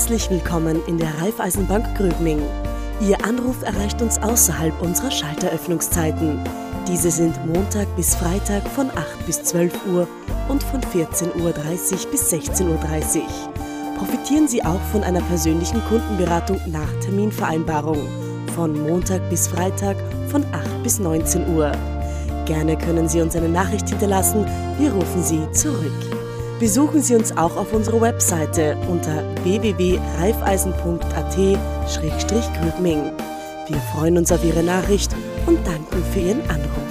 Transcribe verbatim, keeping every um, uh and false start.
Herzlich willkommen in der Raiffeisenbank Gröbming. Ihr Anruf erreicht uns außerhalb unserer Schalteröffnungszeiten. Diese sind Montag bis Freitag von acht bis zwölf Uhr und von vierzehn Uhr dreißig bis sechzehn Uhr dreißig. Profitieren Sie auch von einer persönlichen Kundenberatung nach Terminvereinbarung von Montag bis Freitag von acht bis neunzehn Uhr. Gerne können Sie uns eine Nachricht hinterlassen, wir rufen Sie zurück. Besuchen Sie uns auch auf unserer Webseite unter w w w punkt raiffeisen punkt a t Gröbming. Wir freuen uns auf Ihre Nachricht und danken für Ihren Anruf.